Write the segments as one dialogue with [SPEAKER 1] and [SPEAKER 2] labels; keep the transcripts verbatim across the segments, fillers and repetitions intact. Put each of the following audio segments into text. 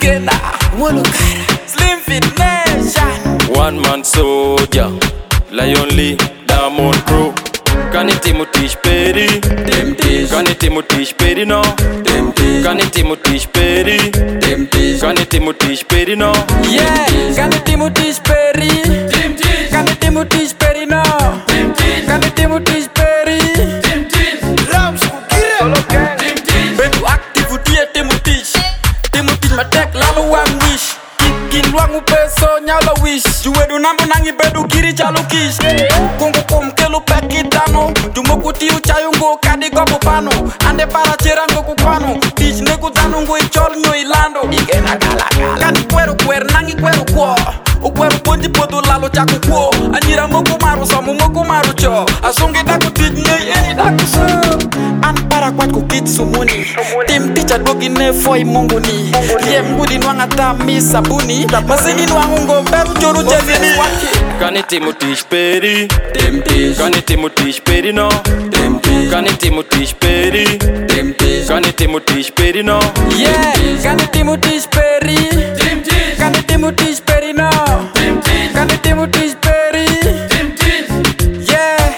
[SPEAKER 1] Kena Wolukara Slim Fit Nation
[SPEAKER 2] One man soldier Lion Lee Diamond Pro Kani Timothy Perry
[SPEAKER 1] Dem Tish
[SPEAKER 2] Kani Timothy Perry no
[SPEAKER 1] Dem Tish
[SPEAKER 2] Kani Timothy Perry
[SPEAKER 1] Dem Tish
[SPEAKER 2] Kani Timothy Perry no
[SPEAKER 1] Yeah Kani Timothy Perry Dem Tish Kani Timothy Perry no Dem Tish Kani Timothy Perry Dem Tish Rams Kukire Solo Gang Dem Tish Bedu active dia Timothy Timothy matek lalu wang wish Kin luang upeso nyala wish Juwe du nambu nangi bedu kiri chalo kish Kungu kum kelu pekitano Jumoku tiu chayungo kadi gobu pano Ande para chirango kukwano Tish neku tanungu ichol nyo ilando Ike na gala gala Kadi kweru kwer nangi kweru kwa Ukweru ponji podu lalo chaku kwa Anjira moku maru samu moku maru cho Asungi daku tij nyei eni daku so An para kwat ku kit sumuni Tim ticha dogi ne foi mungu ni Lie mgudi nwanga ta mi sabuni Masini nwangungo beru choru chezini
[SPEAKER 2] Kani Timothy Perry
[SPEAKER 1] Dem Tish
[SPEAKER 2] Kani Timothy Perry no
[SPEAKER 1] Dem Tish
[SPEAKER 2] Kani Timothy Perry
[SPEAKER 1] Dem Tish
[SPEAKER 2] Kani Timothy Perry no
[SPEAKER 1] Yeah Kani Timothy Perry Dem Tish Kani Timothy Perry no Dem Tish Kani Timothy Perry Dem Tish Yeah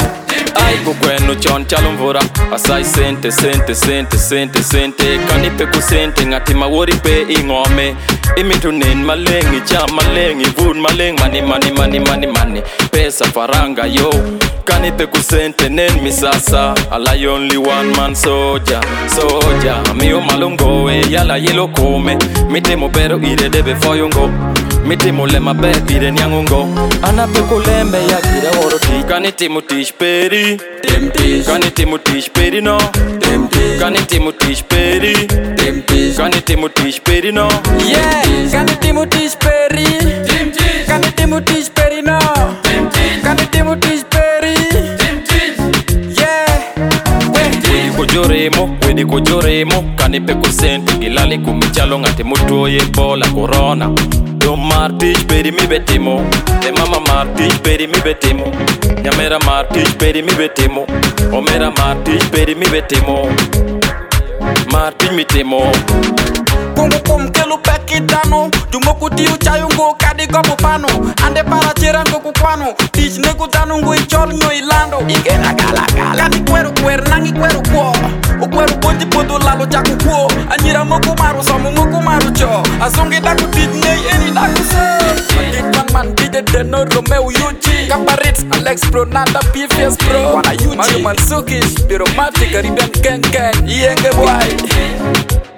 [SPEAKER 2] Ai kukwenu chon chalo mvura Asai sente sente sente sente sente Kani pe kusente ngati mawori pe ingome Imitunin malengi cha malengi Vun maleng mani mani mani mani mani Pesa faranga yo Kani pe kusente nen misasa Alai only one man soldier Soldier Miyo malungoe yala yelo kome Mitemo pero ire debe foyungo Mitemo lema be ire nyangungo Ana pe kulembe ya kire oroti Kani Timothy Perry
[SPEAKER 1] Dem Tish
[SPEAKER 2] Kani Timothy Perry no
[SPEAKER 1] Dem Tish
[SPEAKER 2] Kani Timothy Perry
[SPEAKER 1] Dem Tish
[SPEAKER 2] Kani Timothy Perry no
[SPEAKER 1] Yeah Kani Timothy Perry Dem Tish Kani Timothy Perry no Dem Tish Kani Timothy Perry Dem Tish Yeah
[SPEAKER 2] Wedi kujoremo, wedi kujoremo Kani pe kusente gilali kumichalo ngati mutuoye bola corona Yo Martich Perry mi betimo De mama Martich Perry mi betimo Nyamera Martich Perry mi betimo Omera Martich Perry mi betimo Martich mi temo
[SPEAKER 1] Kungu kum kelu pekitano Jumoku tiu chayungo kadi gobu pano Ande para chirango kukwano Tish neku tanungu ichol nyo ilando Ike na gala gala Kani kweru kwer nangi kweru kwa Ukweru ponji podu lalo chaku kwa Anjira moku maru samu moku maru cho Asungi daku tij nyei eni daku so Madit man man D J Deno Romeo Yuji Kaparitz Alex Pro Nanda P F S Pro Wana Yuji Mario Mansukish Biromatic Caribbean Gang Gang Yenge boy